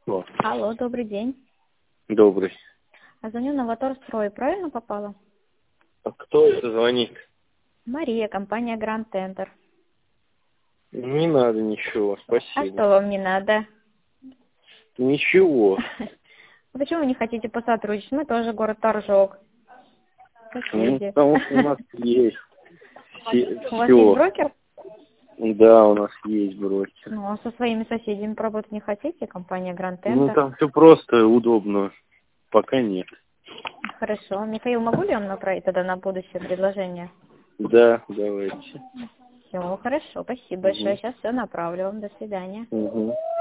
О, Алло, добрый день. добрый. А звоню на Моторстрой, правильно попала? А кто это звонит? Мария, компания Grand Tender. Не надо ничего, А спасибо. что вам не надо? Ничего. Почему вы не хотите посотрудничать? Мы тоже город Торжок. Соседи. Потому что у нас есть У вас есть все. брокер? Да, у нас есть брокер. Ну, а со своими соседями поработать не хотите? Компания Grand Ну, Tender. там все просто, удобно. Пока нет. Хорошо. Михаил, могу ли я вам направить тогда на будущее предложение? Да, давайте. Все, хорошо. Спасибо Угу. большое. Сейчас все направлю вам. До свидания. Угу.